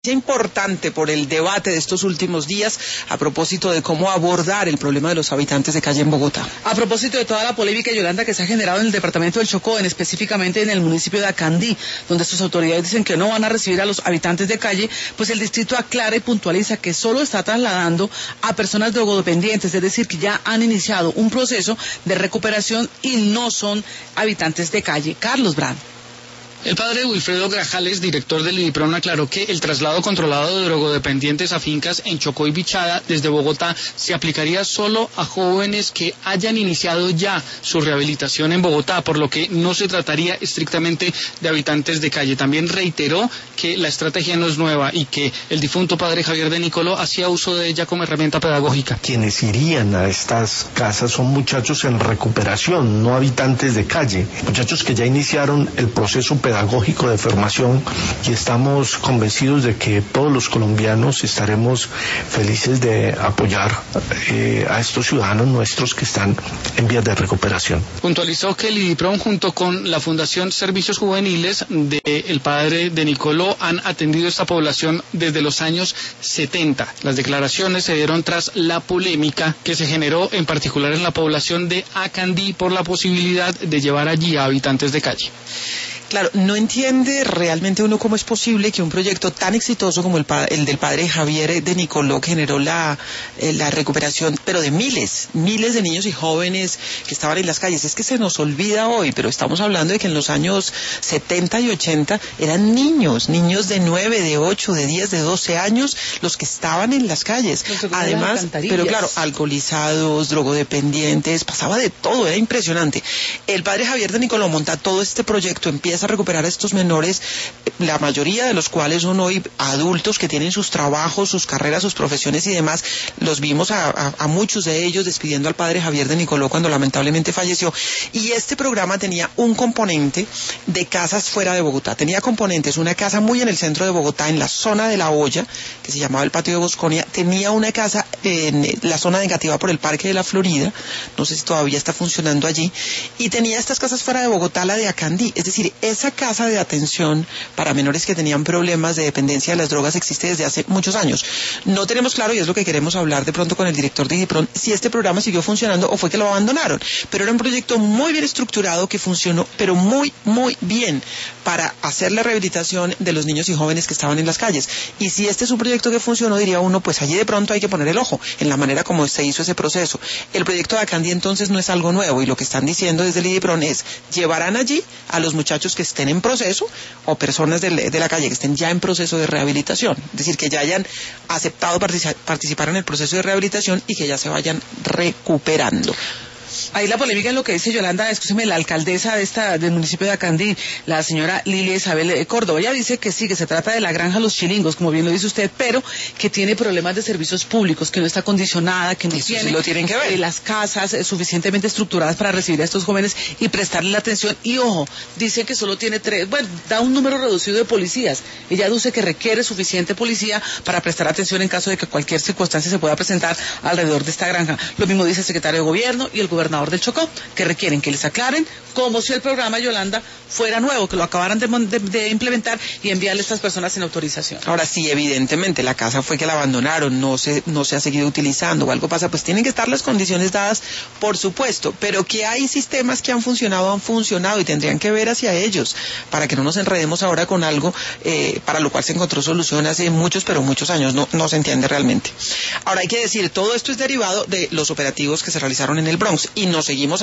Importante por el debate de estos últimos días a propósito de cómo abordar el problema de los habitantes de calle en Bogotá. A propósito de toda la polémica, Yolanda, que se ha generado en el departamento del Chocó, específicamente en el municipio de Acandí, donde sus autoridades dicen que no van a recibir a los habitantes de calle, pues el distrito aclara y puntualiza que solo está trasladando a personas drogodependientes, es decir, que ya han iniciado un proceso de recuperación y no son habitantes de calle. Carlos Brand. El padre Wilfredo Grajales, director del IDIPRON, aclaró que el traslado controlado de drogodependientes a fincas en Chocó y Bichada desde Bogotá se aplicaría solo a jóvenes que hayan iniciado ya su rehabilitación en Bogotá, por lo que no se trataría estrictamente de habitantes de calle. También reiteró que la estrategia no es nueva y que el difunto padre Javier de Nicoló hacía uso de ella como herramienta pedagógica. Quienes irían a estas casas son muchachos en recuperación, no habitantes de calle, muchachos que ya iniciaron el proceso pedagógico de formación, y estamos convencidos de que todos los colombianos estaremos felices de apoyar a estos ciudadanos nuestros que están en vías de recuperación. Puntualizó que el IDIPRON junto con la Fundación Servicios Juveniles del padre de Nicoló han atendido esta población desde los años 70. Las declaraciones se dieron tras la polémica que se generó en particular en la población de Acandí por la posibilidad de llevar allí a habitantes de calle. Claro, no entiende realmente uno cómo es posible que un proyecto tan exitoso como el del padre Javier de Nicoló generó la recuperación, pero de miles de niños y jóvenes que estaban en las calles. Es que se nos olvida hoy, pero estamos hablando de que en los años 70 y 80 eran niños de 9, de 8, de 10, de 12 años los que estaban en las calles. Además, pero claro, alcoholizados, drogodependientes, pasaba de todo, era impresionante. El padre Javier de Nicoló monta todo este proyecto, empieza a recuperar a estos menores, la mayoría de los cuales son hoy adultos que tienen sus trabajos, sus carreras, sus profesiones y demás. Los vimos a muchos de ellos despidiendo al padre Javier de Nicoló cuando lamentablemente falleció. Y este programa tenía un componente de casas fuera de Bogotá. Tenía componentes, una casa muy en el centro de Bogotá, en la zona de La Hoya, que se llamaba el Patio de Bosconia. Tenía una casa en la zona negativa por el Parque de la Florida, no sé si todavía está funcionando allí. Y tenía estas casas fuera de Bogotá, la de Acandí, es decir, esa casa de atención para menores que tenían problemas de dependencia de las drogas existe desde hace muchos años. No tenemos claro, y es lo que queremos hablar de pronto con el director de IDIPRON, si este programa siguió funcionando o fue que lo abandonaron. Pero era un proyecto muy bien estructurado que funcionó, pero muy bien para hacer la rehabilitación de los niños y jóvenes que estaban en las calles. Y si este es un proyecto que funcionó, diría uno, pues allí de pronto hay que poner el ojo en la manera como se hizo ese proceso. El proyecto de Acandí entonces no es algo nuevo, y lo que están diciendo desde el IDIPRON es, llevarán allí a los muchachos que estén en proceso o personas de la calle que estén ya en proceso de rehabilitación, es decir, que ya hayan aceptado participar en el proceso de rehabilitación y que ya se vayan recuperando. Ahí la polémica es lo que dice Yolanda, escúcheme, la alcaldesa del municipio de Acandí, la señora Lilia Isabel Córdoba. Ella dice que sí, que se trata de la granja Los Chilingos, como bien lo dice usted, pero que tiene problemas de servicios públicos, que no está condicionada, que no eso tiene sí lo tienen que ver. Las casas suficientemente estructuradas para recibir a estos jóvenes y prestarles la atención. Y ojo, dice que solo tiene da un número reducido de policías. Ella dice que requiere suficiente policía para prestar atención en caso de que cualquier circunstancia se pueda presentar alrededor de esta granja. Lo mismo dice el secretario de Gobierno y el gobernador del Chocó, que requieren que les aclaren como si el programa, Yolanda, fuera nuevo, que lo acabaran de implementar y enviarle a estas personas sin autorización. Ahora sí, evidentemente, la casa fue que la abandonaron, no se ha seguido utilizando o algo pasa, pues tienen que estar las condiciones dadas, por supuesto, pero que hay sistemas que han funcionado y tendrían que ver hacia ellos, para que no nos enredemos ahora con algo para lo cual se encontró solución hace muchos años, no se entiende realmente. Ahora hay que decir, todo esto es derivado de los operativos que se realizaron en el Bronx y nos seguimos